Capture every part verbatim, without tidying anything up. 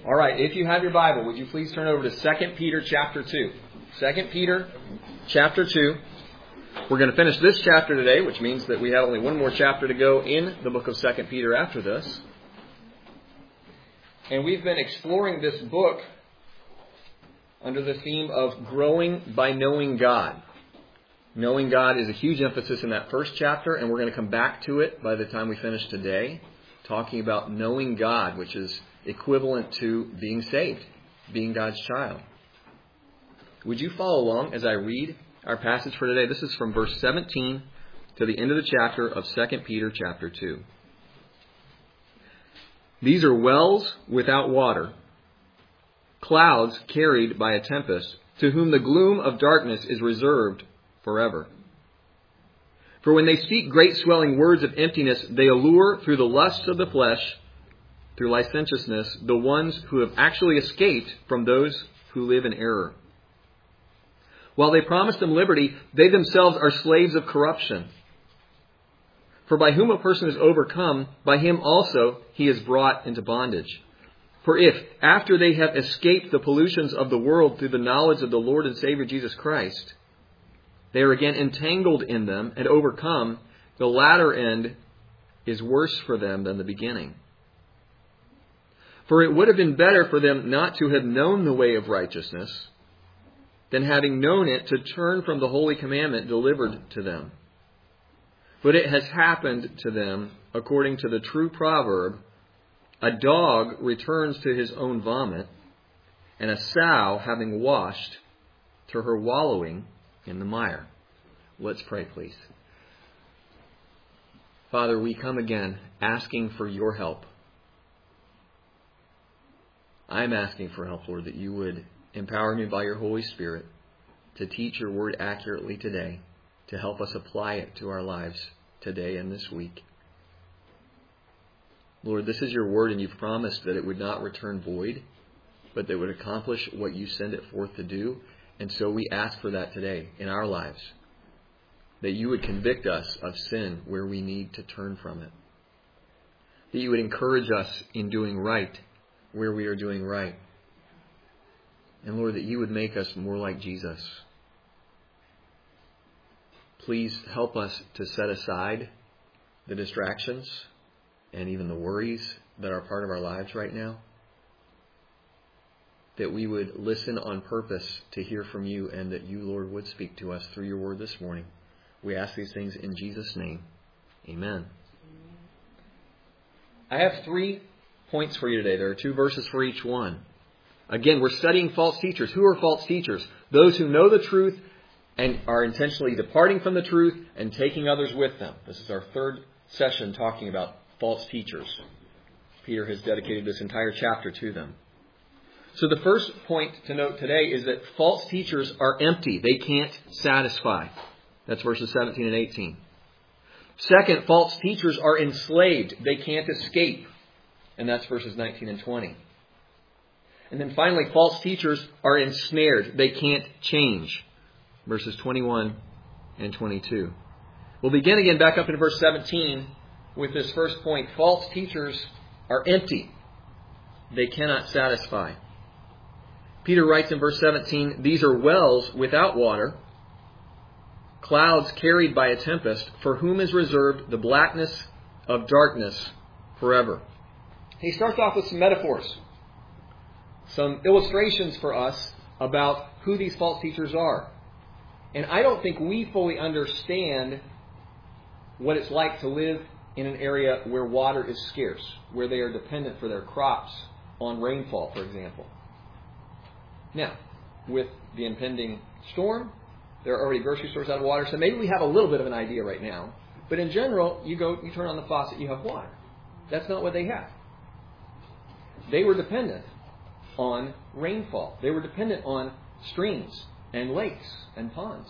All right, if you have your Bible, would you please turn over to Second Peter chapter two. Second Peter chapter two. We're going to finish this chapter today, which means that we have only one more chapter to go in the book of Second Peter after this. And we've been exploring this book under the theme of growing by knowing God. Knowing God is a huge emphasis in that first chapter, and we're going to come back to it by the time we finish today, talking about knowing God, which is equivalent to being saved, being God's child. Would you follow along as I read our passage for today? This is from verse seventeen to the end of the chapter of Second Peter chapter two. These are wells without water, clouds carried by a tempest, to whom the gloom of darkness is reserved forever. For when they speak great swelling words of emptiness, they allure through the lusts of the flesh, through licentiousness, the ones who have actually escaped from those who live in error. While they promise them liberty, they themselves are slaves of corruption. For by whom a person is overcome, by him also he is brought into bondage. For if, after they have escaped the pollutions of the world through the knowledge of the Lord and Savior Jesus Christ, they are again entangled in them and overcome, the latter end is worse for them than the beginning. For it would have been better for them not to have known the way of righteousness, than having known it to turn from the holy commandment delivered to them. But it has happened to them according to the true proverb, a dog returns to his own vomit, and a sow, having washed, to her wallowing in the mire. Let's pray, please. Father, we come again asking for your help. I'm asking for help, Lord, that you would empower me by your Holy Spirit to teach your word accurately today, to help us apply it to our lives today and this week. Lord, this is your word, and you've promised that it would not return void, but that it would accomplish what you send it forth to do. And so we ask for that today in our lives, that you would convict us of sin where we need to turn from it, that you would encourage us in doing right where we are doing right. And Lord, that you would make us more like Jesus. Please help us to set aside the distractions and even the worries that are part of our lives right now. That we would listen on purpose to hear from you, and that you, Lord, would speak to us through your word this morning. We ask these things in Jesus' name. Amen. I have three points for you today. There are two verses for each one. Again, we're studying false teachers. Who are false teachers? Those who know the truth and are intentionally departing from the truth and taking others with them. This is our third session talking about false teachers. Peter has dedicated this entire chapter to them. So the first point to note today is that false teachers are empty. They can't satisfy. That's verses seventeen and eighteen. Second, false teachers are enslaved. They can't escape. And that's verses nineteen and twenty. And then finally, false teachers are ensnared. They can't change. Verses twenty-one and twenty-two. We'll begin again back up in verse seventeen with this first point. False teachers are empty. They cannot satisfy. Peter writes in verse seventeen, these are wells without water, clouds carried by a tempest, for whom is reserved the blackness of darkness forever. He starts off with some metaphors, some illustrations for us about who these false teachers are. And I don't think we fully understand what it's like to live in an area where water is scarce, where they are dependent for their crops on rainfall, for example. Now, with the impending storm, there are already grocery stores out of water, so maybe we have a little bit of an idea right now. But in general, you go, you turn on the faucet, you have water. That's not what they have. They were dependent on rainfall. They were dependent on streams and lakes and ponds.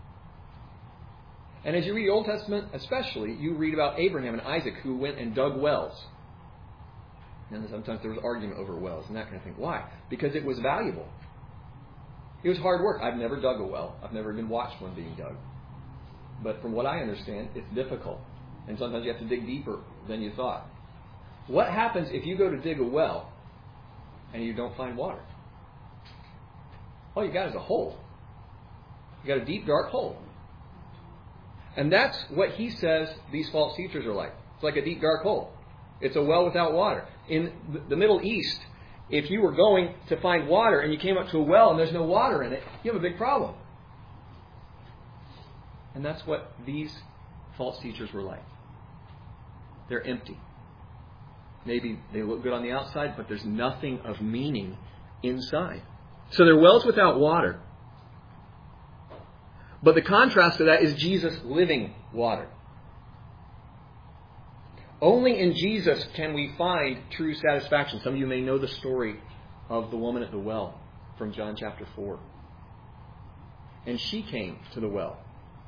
And as you read the Old Testament especially, you read about Abraham and Isaac who went and dug wells. And sometimes there was argument over wells and that kind of thing. Why? Because it was valuable. It was hard work. I've never dug a well. I've never even watched one being dug. But from what I understand, it's difficult. And sometimes you have to dig deeper than you thought. What happens if you go to dig a well and you don't find water. All you got is a hole. You got a deep, dark hole. And that's what he says these false teachers are like. It's like a deep, dark hole. It's a well without water. In the Middle East, if you were going to find water and you came up to a well and there's no water in it, you have a big problem. And that's what these false teachers were like. They're empty. Maybe they look good on the outside, but there's nothing of meaning inside. So they're wells without water. But the contrast to that is Jesus' living water. Only in Jesus can we find true satisfaction. Some of you may know the story of the woman at the well from John chapter four. And she came to the well.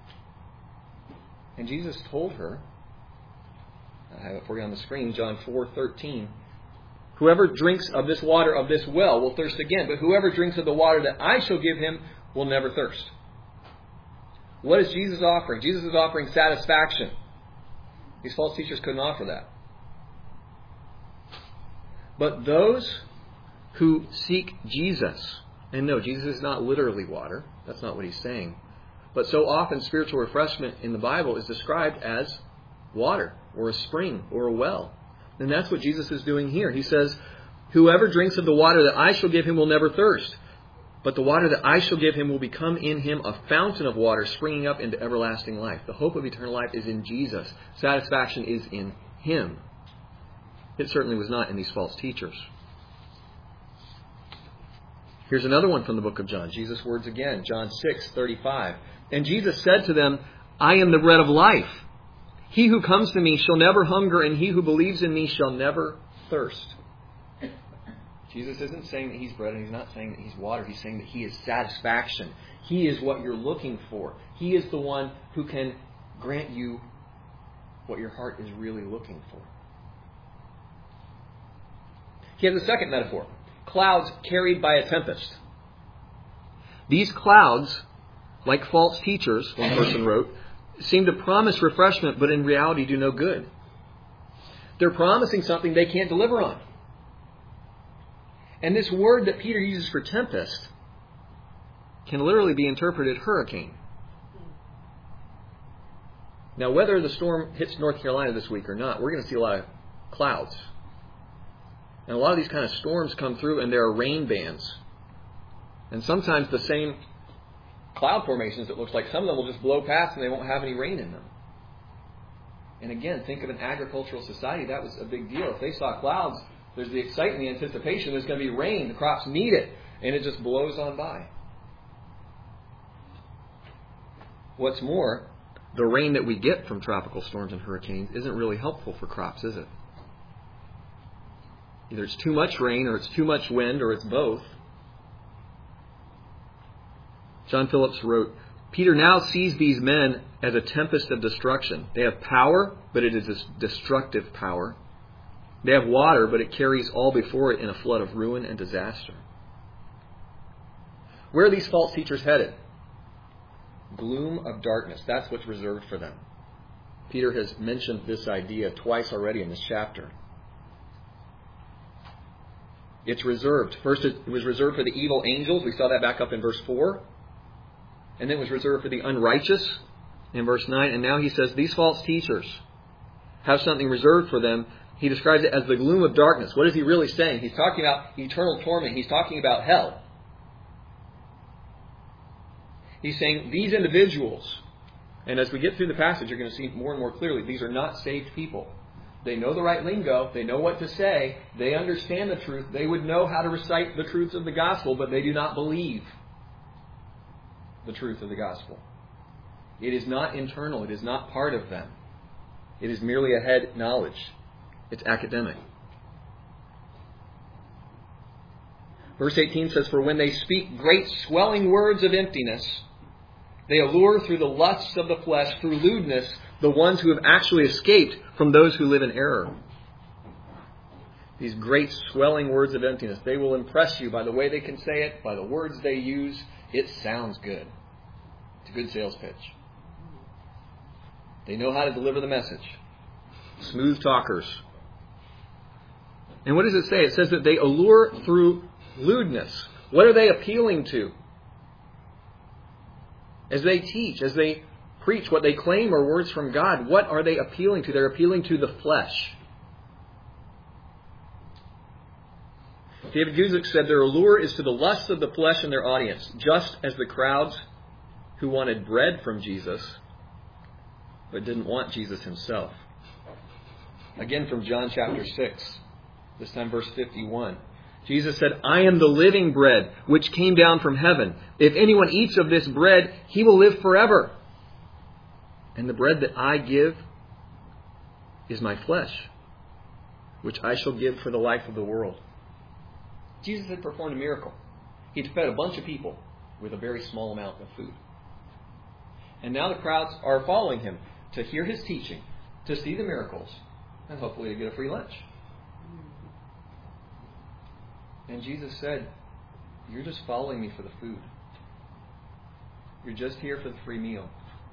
And Jesus told her, I have it for you on the screen, John four thirteen. Whoever drinks of this water of this well will thirst again, but whoever drinks of the water that I shall give him will never thirst. What is Jesus offering? Jesus is offering satisfaction. These false teachers couldn't offer that. But those who seek Jesus, and no, Jesus is not literally water. That's not what he's saying. But so often spiritual refreshment in the Bible is described as water or a spring or a well. And that's what Jesus is doing here. He says, whoever drinks of the water that I shall give him will never thirst. But the water that I shall give him will become in him a fountain of water springing up into everlasting life. The hope of eternal life is in Jesus. Satisfaction is in him. It certainly was not in these false teachers. Here's another one from the book of John. Jesus' words again. John six thirty-five. And Jesus said to them, I am the bread of life. He who comes to me shall never hunger, and he who believes in me shall never thirst. Jesus isn't saying that he's bread, and he's not saying that he's water. He's saying that he is satisfaction. He is what you're looking for. He is the one who can grant you what your heart is really looking for. He has a second metaphor. Clouds carried by a tempest. These clouds, like false teachers, one person wrote, seem to promise refreshment, but in reality do no good. They're promising something they can't deliver on. And this word that Peter uses for tempest can literally be interpreted hurricane. Now, whether the storm hits North Carolina this week or not, we're going to see a lot of clouds. And a lot of these kind of storms come through and there are rain bands. And sometimes the same cloud formations, it looks like some of them will just blow past and they won't have any rain in them. And again, think of an agricultural society. That was a big deal. If they saw clouds, there's the excitement, the anticipation. There's going to be rain. The crops need it. And it just blows on by. What's more, the rain that we get from tropical storms and hurricanes isn't really helpful for crops, is it? Either it's too much rain, or it's too much wind, or it's both. John Phillips wrote, Peter now sees these men as a tempest of destruction. They have power, but it is a destructive power. They have water, but it carries all before it in a flood of ruin and disaster. Where are these false teachers headed? Gloom of darkness. That's what's reserved for them. Peter has mentioned this idea twice already in this chapter. It's reserved. First, it was reserved for the evil angels. We saw that back up in verse four. And then it was reserved for the unrighteous in verse nine. And now he says these false teachers have something reserved for them. He describes it as the gloom of darkness. What is he really saying? He's talking about eternal torment. He's talking about hell. He's saying these individuals, and as we get through the passage, you're going to see more and more clearly, these are not saved people. They know the right lingo. They know what to say. They understand the truth. They would know how to recite the truths of the gospel, but they do not believe the truth of the gospel. It is not internal. It is not part of them. It is merely a head knowledge. It's academic. Verse eighteen says, for when they speak great swelling words of emptiness, they allure through the lusts of the flesh, through lewdness, the ones who have actually escaped from those who live in error. These great swelling words of emptiness, they will impress you by the way they can say it, by the words they use. It sounds good. It's a good sales pitch. They know how to deliver the message. Smooth talkers. And what does it say? It says that they allure through lewdness. What are they appealing to? As they teach, as they preach, what they claim are words from God, what are they appealing to? They're appealing to the flesh. David Guzik said their allure is to the lusts of the flesh and their audience, just as the crowds who wanted bread from Jesus but didn't want Jesus himself. Again from John chapter six, this time verse fifty-one. Jesus said, I am the living bread which came down from heaven. If anyone eats of this bread, he will live forever. And the bread that I give is my flesh, which I shall give for the life of the world. Jesus had performed a miracle. He'd fed a bunch of people with a very small amount of food. And now the crowds are following him to hear his teaching, to see the miracles, and hopefully to get a free lunch. And Jesus said, you're just following me for the food. You're just here for the free meal.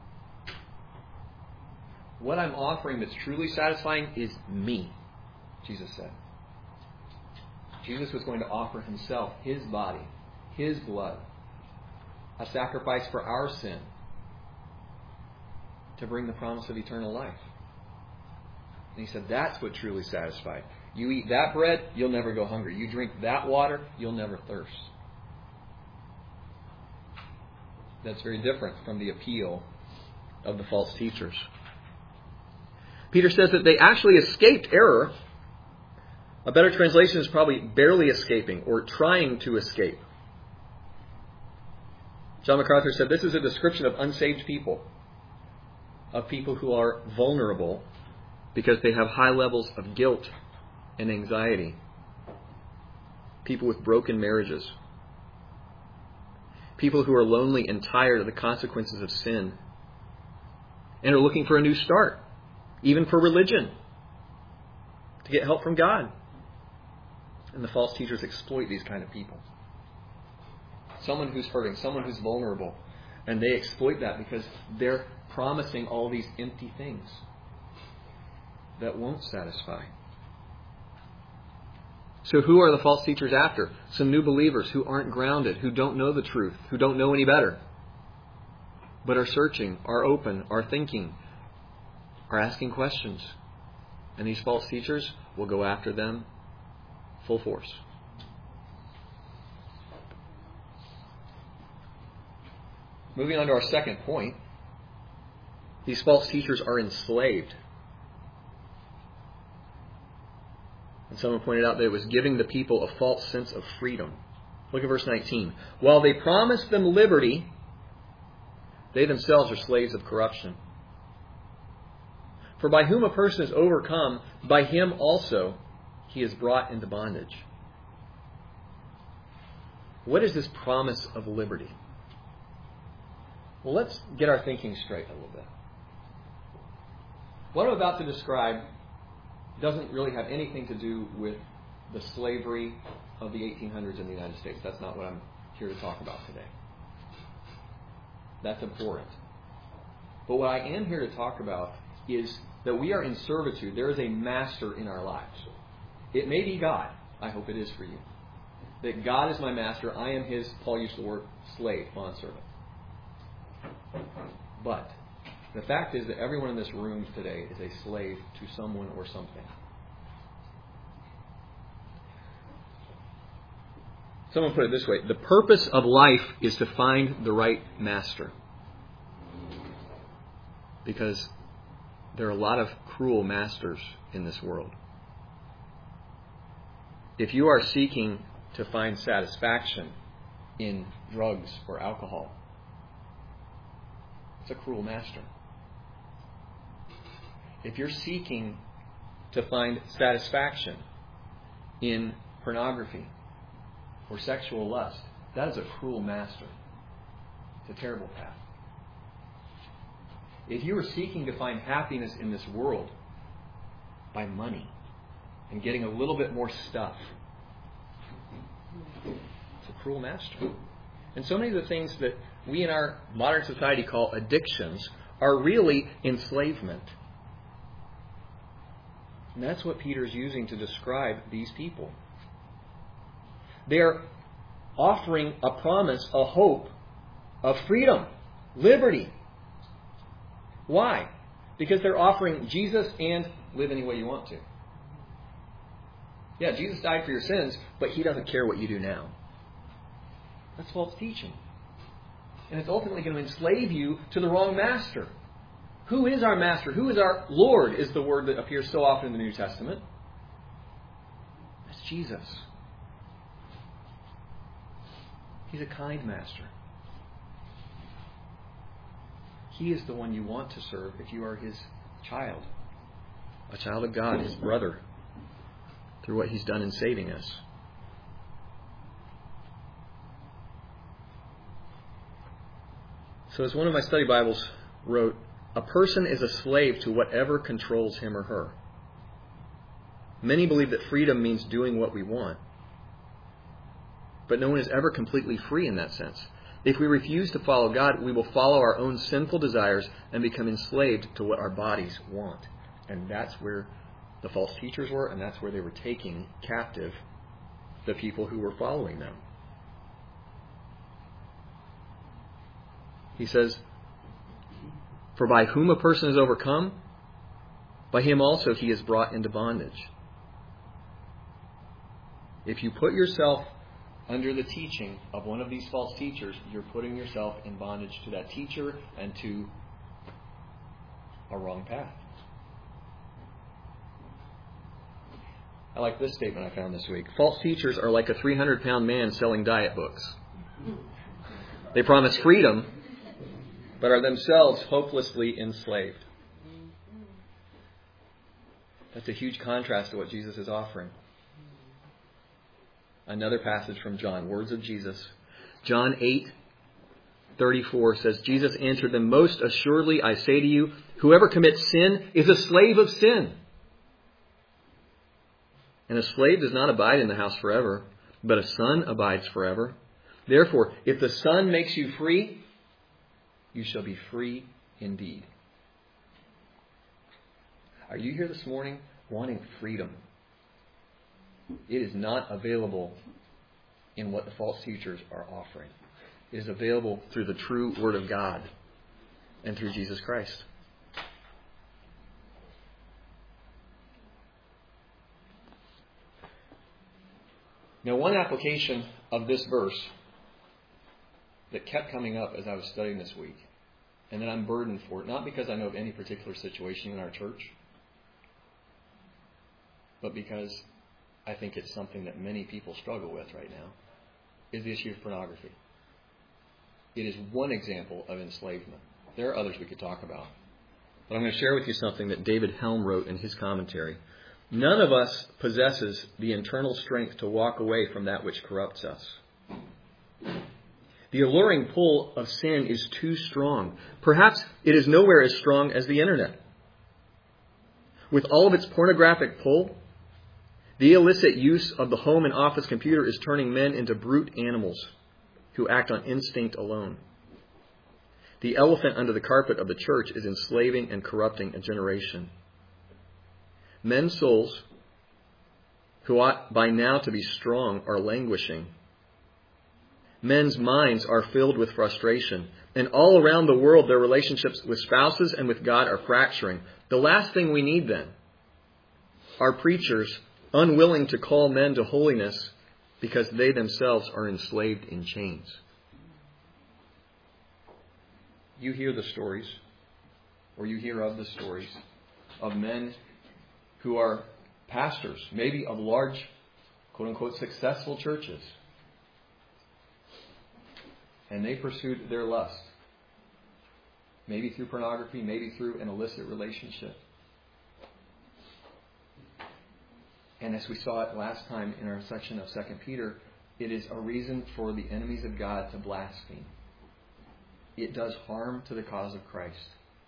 What I'm offering that's truly satisfying is me, Jesus said. Jesus was going to offer himself, his body, his blood, a sacrifice for our sin, to bring the promise of eternal life. And he said, that's what truly satisfied. You eat that bread, you'll never go hungry. You drink that water, you'll never thirst. That's very different from the appeal of the false teachers. Peter says that they actually escaped error. A better translation is probably barely escaping or trying to escape. John MacArthur said this is a description of unsaved people, of people who are vulnerable because they have high levels of guilt and anxiety. People with broken marriages. People who are lonely and tired of the consequences of sin and are looking for a new start, even for religion, to get help from God. And the false teachers exploit these kind of people. Someone who's hurting, someone who's vulnerable, and they exploit that because they're promising all these empty things that won't satisfy. So who are the false teachers after? Some new believers who aren't grounded, who don't know the truth, who don't know any better, but are searching, are open, are thinking, are asking questions. And these false teachers will go after them full force. Moving on to our second point, these false teachers are enslaved. And someone pointed out that it was giving the people a false sense of freedom. Look at verse nineteen. While they promised them liberty, they themselves are slaves of corruption. For by whom a person is overcome, by him also he is brought into bondage. What is this promise of liberty? Well, let's get our thinking straight a little bit. What I'm about to describe doesn't really have anything to do with the slavery of the eighteen hundreds in the United States. That's not what I'm here to talk about today. That's abhorrent. But what I am here to talk about is that we are in servitude. There is a master in our lives. It may be God. I hope it is for you. That God is my master. I am his, Paul used the word slave, bondservant. But the fact is that everyone in this room today is a slave to someone or something. Someone put it this way. The purpose of life is to find the right master. Because there are a lot of cruel masters in this world. If you are seeking to find satisfaction in drugs or alcohol, it's a cruel master. If you're seeking to find satisfaction in pornography or sexual lust, that is a cruel master. It's a terrible path. If you are seeking to find happiness in this world by money and getting a little bit more stuff, it's a cruel master. And so many of the things that we in our modern society call addictions are really enslavement. And that's what Peter's using to describe these people. They're offering a promise, a hope of freedom, liberty. Why? Because they're offering Jesus and live any way you want to. Yeah, Jesus died for your sins, but He doesn't care what you do now. That's false teaching. And it's ultimately going to enslave you to the wrong master. Who is our master? Who is our Lord is the word that appears so often in the New Testament. That's Jesus. He's a kind master. He is the one you want to serve if you are His child. A child of God, His brother, through what He's done in saving us. So as one of my study Bibles wrote, a person is a slave to whatever controls him or her. Many believe that freedom means doing what we want. But no one is ever completely free in that sense. If we refuse to follow God, we will follow our own sinful desires and become enslaved to what our bodies want. And that's where the false teachers were, and that's where they were taking captive the people who were following them. He says, for by whom a person is overcome, by him also he is brought into bondage. If you put yourself under the teaching of one of these false teachers, you're putting yourself in bondage to that teacher and to a wrong path. I like this statement I found this week. False teachers are like a three hundred pound man selling diet books. They promise freedom, but are themselves hopelessly enslaved. That's a huge contrast to what Jesus is offering. Another passage from John, words of Jesus. John eight thirty-four says, Jesus answered them, most assuredly I say to you, whoever commits sin is a slave of sin. And a slave does not abide in the house forever, but a son abides forever. Therefore, if the Son makes you free, you shall be free indeed. Are you here this morning wanting freedom? It is not available in what the false teachers are offering. It is available through the true Word of God and through Jesus Christ. Now, one application of this verse that kept coming up as I was studying this week, and that I'm burdened for it, not because I know of any particular situation in our church, but because I think it's something that many people struggle with right now, is the issue of pornography. It is one example of enslavement. There are others we could talk about. But I'm going to share with you something that David Helm wrote in his commentary. None of us possesses the internal strength to walk away from that which corrupts us. The alluring pull of sin is too strong. Perhaps it is nowhere as strong as the internet. With all of its pornographic pull, the illicit use of the home and office computer is turning men into brute animals who act on instinct alone. The elephant under the carpet of the church is enslaving and corrupting a generation. Men's souls, who ought by now to be strong, are languishing. Men's minds are filled with frustration, and all around the world their relationships with spouses and with God are fracturing. The last thing we need then are preachers unwilling to call men to holiness because they themselves are enslaved in chains. You hear the stories, or you hear of the stories, of men who are pastors, maybe of large, quote-unquote, successful churches. And they pursued their lust. Maybe through pornography, maybe through an illicit relationship. And as we saw it last time in our section of Second Peter, it is a reason for the enemies of God to blaspheme. It does harm to the cause of Christ.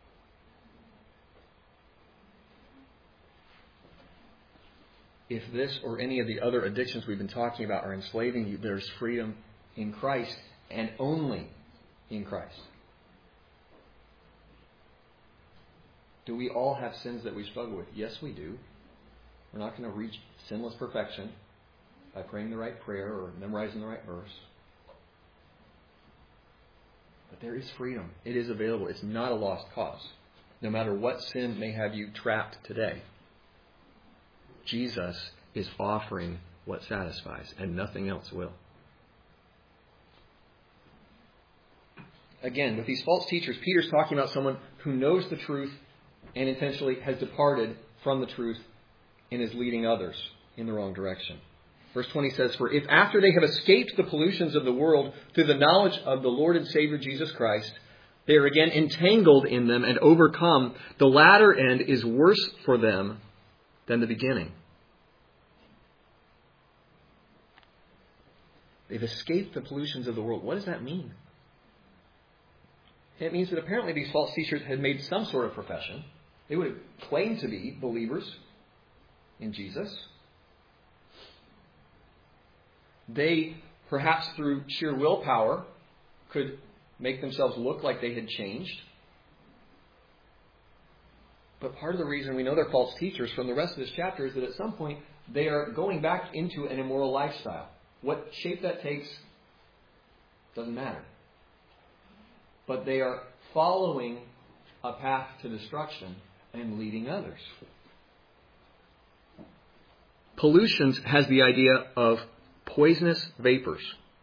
If this or any of the other addictions we've been talking about are enslaving you, there's freedom in Christ and only in Christ. Do we all have sins that we struggle with? Yes, we do. We're not going to reach sinless perfection by praying the right prayer or memorizing the right verse. But there is freedom. It is available. It's not a lost cause. No matter what sin may have you trapped today, Jesus is offering what satisfies, and nothing else will. Again, with these false teachers, Peter's talking about someone who knows the truth and intentionally has departed from the truth and is leading others in the wrong direction. Verse twenty says, "For if after they have escaped the pollutions of the world through the knowledge of the Lord and Savior Jesus Christ, they are again entangled in them and overcome, the latter end is worse for them than the beginning." They've escaped the pollutions of the world. What does that mean? It means that apparently these false teachers had made some sort of profession. They would have claimed to be believers in Jesus. They, perhaps through sheer willpower, could make themselves look like they had changed. But part of the reason we know they're false teachers from the rest of this chapter is that at some point they are going back into an immoral lifestyle. What shape that takes doesn't matter. But they are following a path to destruction and leading others. Pollutions has the idea of poisonous vapors.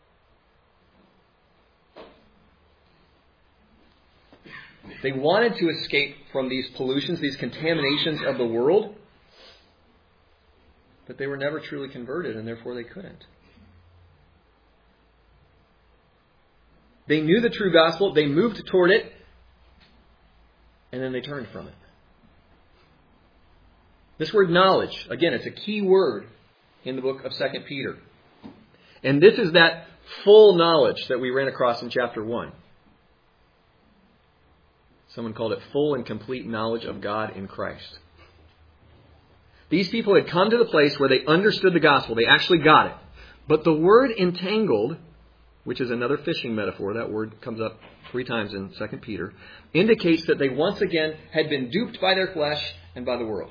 They wanted to escape from these pollutions, these contaminations of the world, but they were never truly converted, and therefore they couldn't. They knew the true gospel, they moved toward it, and then they turned from it. This word knowledge, again, it's a key word in the book of Second Peter. And this is that full knowledge that we ran across in chapter one. Someone called it full and complete knowledge of God in Christ. These people had come to the place where they understood the gospel. They actually got it. But the word entangled, which is another fishing metaphor, that word comes up three times in Second Peter, indicates that they once again had been duped by their flesh and by the world.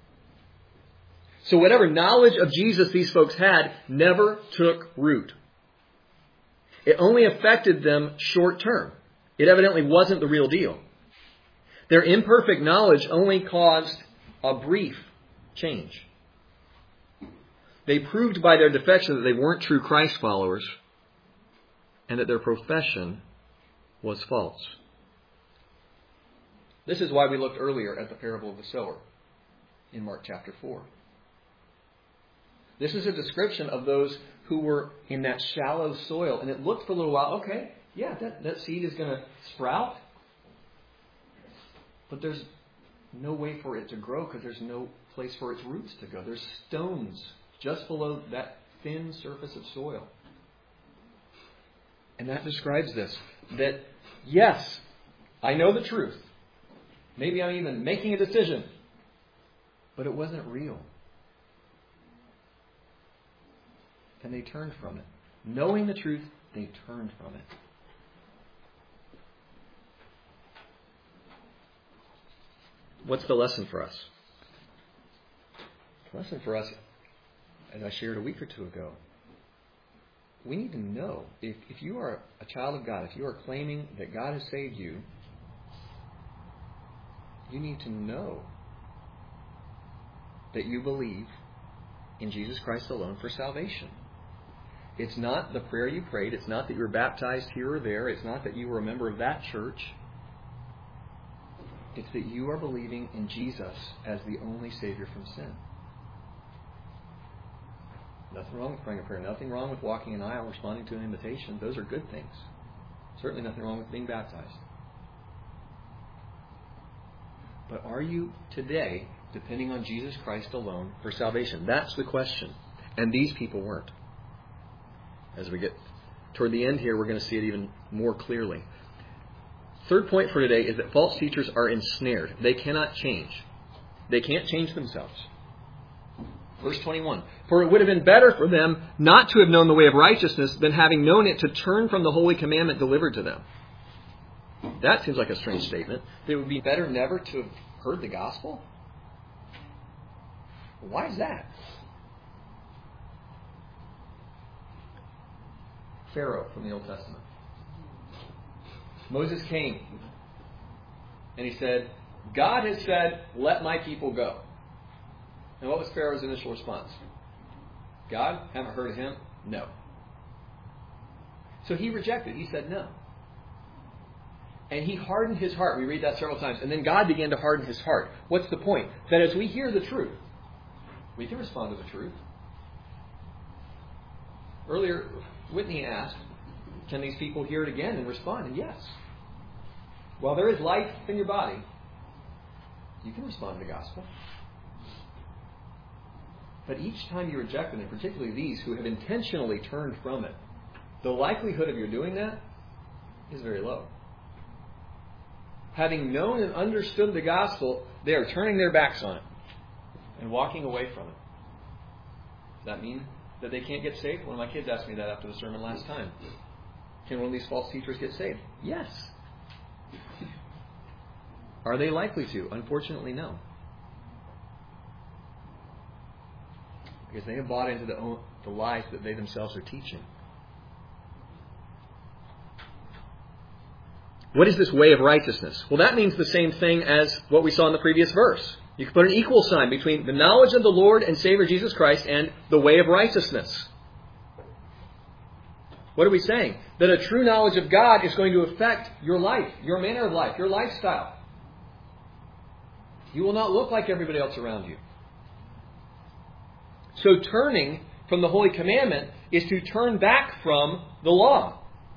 So whatever knowledge of Jesus these folks had never took root. It only affected them short term. It evidently wasn't the real deal. Their imperfect knowledge only caused a brief change. They proved by their defection that they weren't true Christ followers and that their profession was false. This is why we looked earlier at the parable of the sower in Mark chapter four. This is a description of those who were in that shallow soil. And it looked for a little while, okay, yeah, that, that seed is going to sprout. But there's no way for it to grow because there's no place for its roots to go. There's stones just below that thin surface of soil. And that describes this. That, yes, I know the truth. Maybe I'm even making a decision. But it wasn't real. And they turned from it. Knowing the truth, they turned from it. What's the lesson for us? The lesson for us, as I shared a week or two ago, we need to know, if, if you are a child of God, if you are claiming that God has saved you, you need to know that you believe in Jesus Christ alone for salvation. It's not the prayer you prayed. It's not that you were baptized here or there. It's not that you were a member of that church. It's that you are believing in Jesus as the only Savior from sin. Nothing wrong with praying a prayer. Nothing wrong with walking an aisle, responding to an invitation. Those are good things. Certainly nothing wrong with being baptized. But are you today depending on Jesus Christ alone for salvation? That's the question. And these people weren't. As we get toward the end here, we're going to see it even more clearly. Third point for today is that false teachers are ensnared. They cannot change. They can't change themselves. Verse twenty-one. For it would have been better for them not to have known the way of righteousness than having known it to turn from the holy commandment delivered to them. That seems like a strange statement. It would be better never to have heard the gospel? Why is that? Pharaoh from the Old Testament. Moses came and he said, God has said, let my people go. And what was Pharaoh's initial response? God, haven't heard of him? No. So he rejected. He said no. And he hardened his heart. We read that several times. And then God began to harden his heart. What's the point? That as we hear the truth, we can respond to the truth. Earlier, Whitney asked, can these people hear it again and respond? And yes. While there is life in your body, you can respond to the gospel. But each time you reject it, and particularly these who have intentionally turned from it, the likelihood of your doing that is very low. Having known and understood the gospel, they are turning their backs on it and walking away from it. Does that mean that they can't get saved? One of my kids asked me that after the sermon last time. Can one of these false teachers get saved? Yes. Are they likely to? Unfortunately, no. Because they have bought into the, the lies that they themselves are teaching. What is this way of righteousness? Well, that means the same thing as what we saw in the previous verse. You can put an equal sign between the knowledge of the Lord and Savior Jesus Christ and the way of righteousness. What are we saying? That a true knowledge of God is going to affect your life, your manner of life, your lifestyle. You will not look like everybody else around you. So turning from the Holy Commandment is to turn back from the law.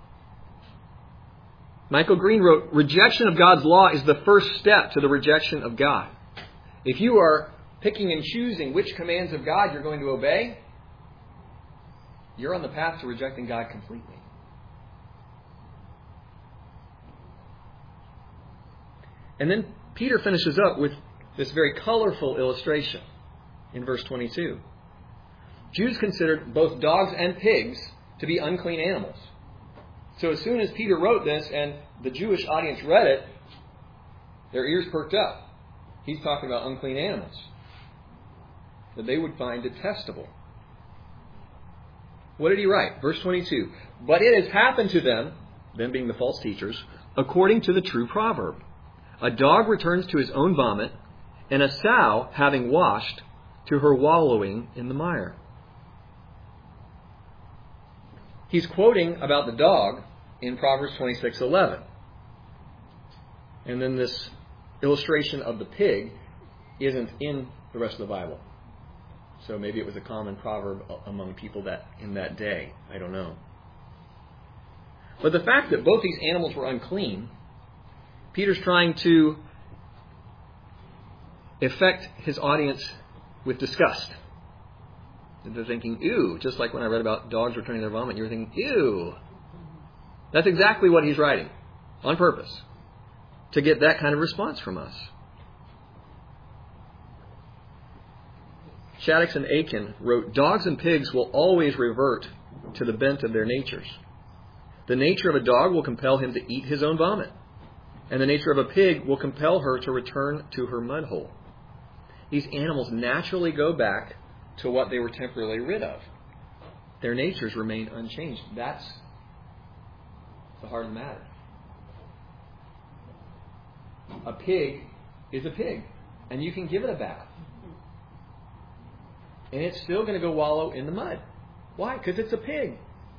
Michael Green wrote, rejection of God's law is the first step to the rejection of God. If you are picking and choosing which commands of God you're going to obey, you're on the path to rejecting God completely. And then Peter finishes up with this very colorful illustration in verse twenty-two. Jews considered both dogs and pigs to be unclean animals. So as soon as Peter wrote this and the Jewish audience read it, their ears perked up. He's talking about unclean animals that they would find detestable. What did he write? Verse twenty-two. But it has happened to them, them being the false teachers, according to the true proverb. A dog returns to his own vomit, and a sow, having washed, to her wallowing in the mire. He's quoting about the dog in Proverbs twenty-six eleven. And then this illustration of the pig isn't in the rest of the Bible. So maybe it was a common proverb among people that in that day. I don't know. But the fact that both these animals were unclean, Peter's trying to affect his audience with disgust. They're thinking, ew, just like when I read about dogs returning their vomit, you were thinking, ew. That's exactly what he's writing, on purpose, to get that kind of response from us. Shaddix and Aiken wrote, dogs and pigs will always revert to the bent of their natures. The nature of a dog will compel him to eat his own vomit, and the nature of a pig will compel her to return to her mud hole. These animals naturally go back to what they were temporarily rid of. Their natures remain unchanged. That's the heart of the matter. A pig is a pig, and you can give it a bath. And it's still going to go wallow in the mud. Why? Because it's a pig.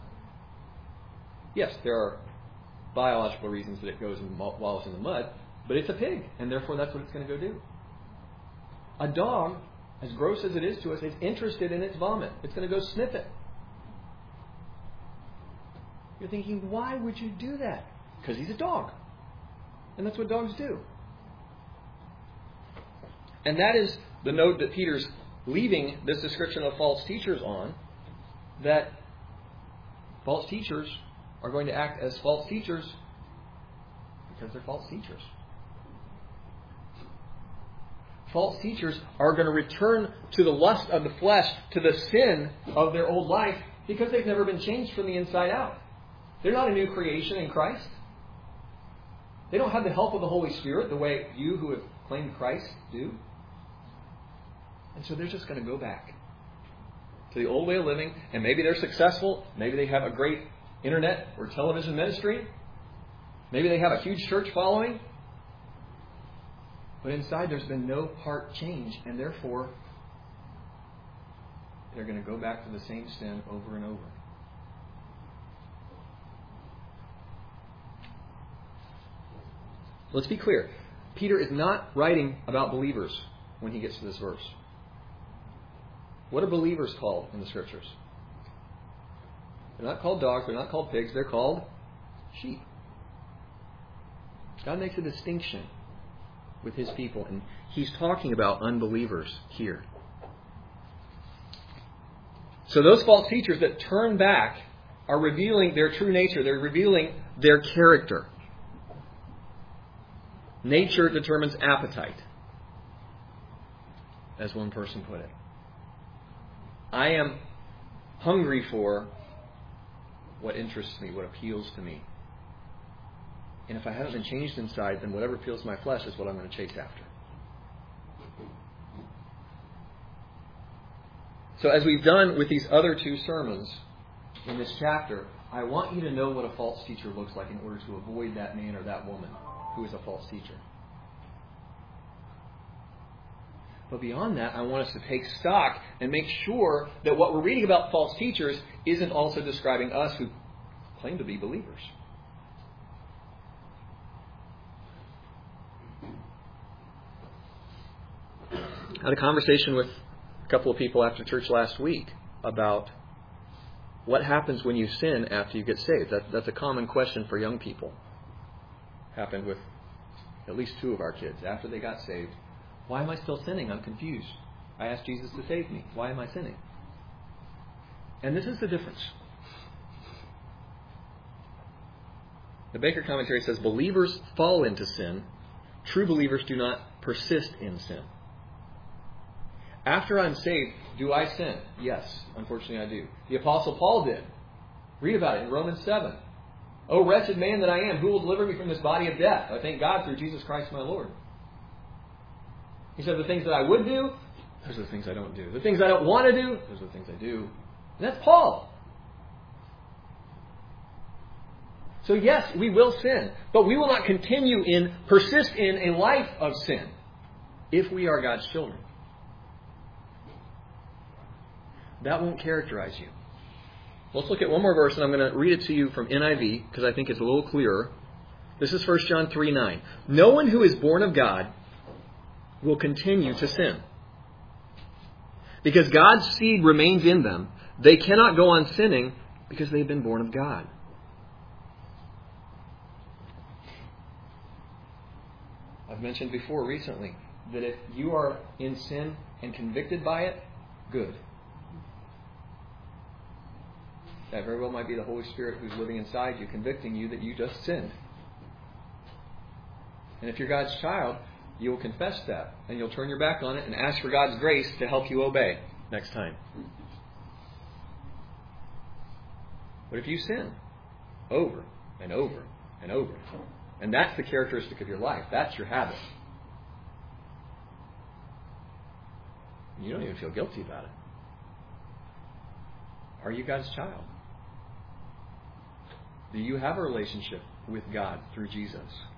Yes, there are biological reasons that it goes and wallows in the mud, but it's a pig, and therefore that's what it's going to go do. A dog, as gross as it is to us, is interested in its vomit. It's going to go sniff it. You're thinking, why would you do that? Because he's a dog. And that's what dogs do. And that is the note that Peter's leaving this description of false teachers on, that false teachers are going to act as false teachers because they're false teachers. False teachers are going to return to the lust of the flesh, to the sin of their old life, because they've never been changed from the inside out. They're not a new creation in Christ. They don't have the help of the Holy Spirit the way you who have claimed Christ do. And so they're just going to go back to the old way of living, and maybe they're successful. Maybe they have a great internet or television ministry. Maybe they have a huge church following. But inside there's been no heart change, and therefore they're going to go back to the same sin over and over. Let's be clear. Peter is not writing about believers when he gets to this verse. What are believers called in the Scriptures? They're not called dogs, they're not called pigs, they're called sheep. God makes a distinction with His people, and He's talking about unbelievers here. So those false teachers that turn back are revealing their true nature. They're revealing their character. Nature determines appetite, as one person put it. I am hungry for what interests me, what appeals to me. And if I haven't been changed inside, then whatever appeals my flesh is what I'm going to chase after. So as we've done with these other two sermons in this chapter, I want you to know what a false teacher looks like in order to avoid that man or that woman who is a false teacher. But beyond that, I want us to take stock and make sure that what we're reading about false teachers isn't also describing us who claim to be believers. I had a conversation with a couple of people after church last week about what happens when you sin after you get saved. That, that's a common question for young people. Happened with at least two of our kids after they got saved. Why am I still sinning? I'm confused. I asked Jesus to save me. Why am I sinning? And this is the difference. The Baker commentary says, believers fall into sin. True believers do not persist in sin. After I'm saved, do I sin? Yes, unfortunately I do. The Apostle Paul did. Read about it in Romans seven. O wretched man that I am, who will deliver me from this body of death? I thank God through Jesus Christ my Lord. He said, the things that I would do, those are the things I don't do. The things I don't want to do, those are the things I do. And that's Paul. So yes, we will sin, but we will not continue in, persist in a life of sin if we are God's children. That won't characterize you. Let's look at one more verse, and I'm going to read it to you from N I V, because I think it's a little clearer. This is First John three nine. No one who is born of God will continue to sin. Because God's seed remains in them, they cannot go on sinning because they've been born of God. I've mentioned before recently that if you are in sin and convicted by it, good. That very well might be the Holy Spirit who's living inside you, convicting you that you just sinned. And if you're God's child, you will confess that, and you'll turn your back on it and ask for God's grace to help you obey next time. But if you sin over and over and over, and that's the characteristic of your life, that's your habit, you don't even feel guilty about it. Are you God's child? Do you have a relationship with God through Jesus?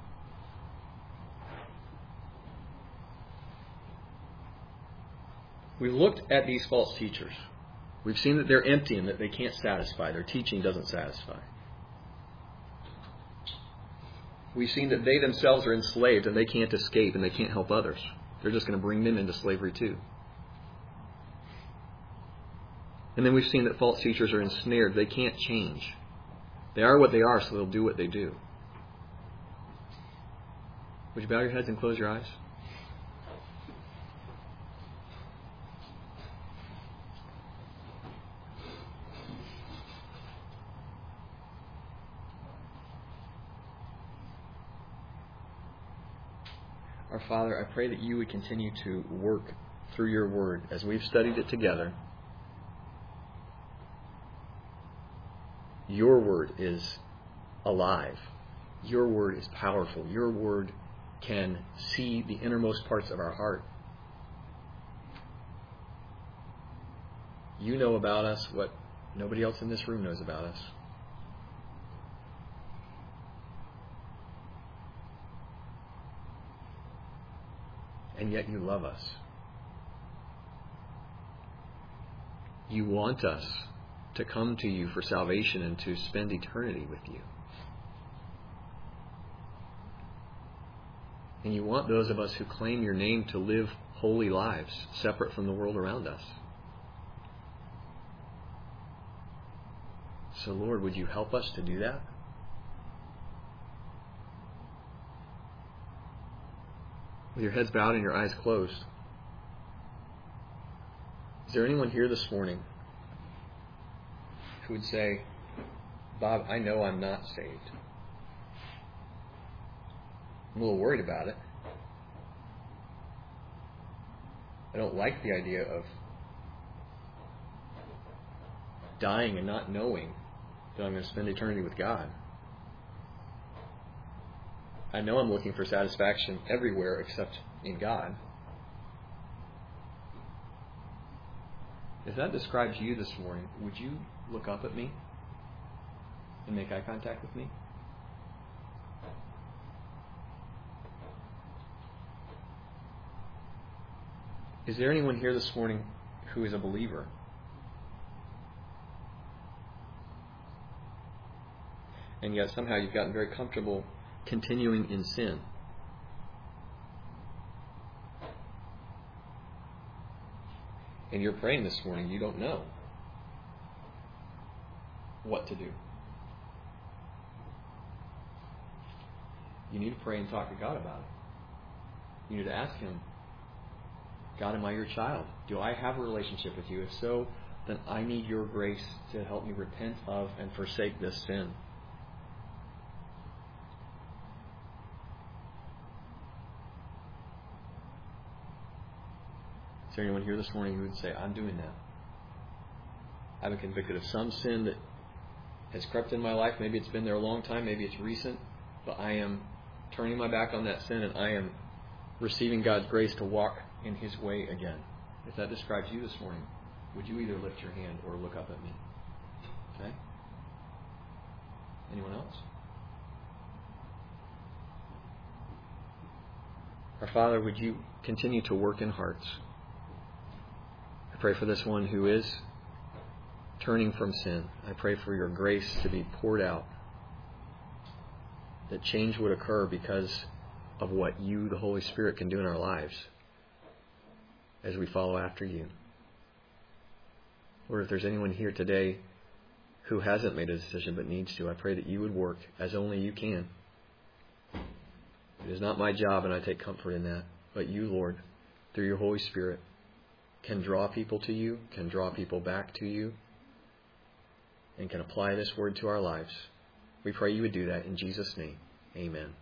We've looked at these false teachers. We've seen that they're empty and that they can't satisfy. Their teaching doesn't satisfy. We've seen that they themselves are enslaved and they can't escape and they can't help others. They're just going to bring them into slavery too. And then we've seen that false teachers are ensnared. They can't change. They are what they are, so they'll do what they do. Would you bow your heads and close your eyes? Our Father, I pray that you would continue to work through your word as we've studied it together. Your word is alive. Your word is powerful. Your word can see the innermost parts of our heart. You know about us what nobody else in this room knows about us. And yet you love us. You want us to come to you for salvation and to spend eternity with you. And you want those of us who claim your name to live holy lives, separate from the world around us. So, Lord, would you help us to do that? With your heads bowed and your eyes closed, is there anyone here this morning who would say, Bob, I know I'm not saved. I'm a little worried about it. I don't like the idea of dying and not knowing that I'm going to spend eternity with God. I know I'm looking for satisfaction everywhere except in God. If that describes you this morning, would you look up at me and make eye contact with me? Is there anyone here this morning who is a believer? And yet somehow you've gotten very comfortable continuing in sin. And you're praying this morning, you don't know what to do. You need to pray and talk to God about it. You need to ask Him, God, am I your child? Do I have a relationship with you? If so, then I need your grace to help me repent of and forsake this sin. Is there anyone here this morning who would say, I'm doing that? I've been convicted of some sin that has crept in my life. Maybe it's been there a long time. Maybe it's recent. But I am turning my back on that sin and I am receiving God's grace to walk in His way again. If that describes you this morning, would you either lift your hand or look up at me? Okay? Anyone else? Our Father, would you continue to work in hearts? I pray for this one who is turning from sin. I pray for your grace to be poured out, that change would occur because of what you, the Holy Spirit, can do in our lives as we follow after you. Lord, if there's anyone here today who hasn't made a decision but needs to, I pray that you would work as only you can. It is not my job, and I take comfort in that, but you, Lord, through your Holy Spirit, can draw people to you, can draw people back to you, and can apply this word to our lives. We pray you would do that in Jesus' name. Amen.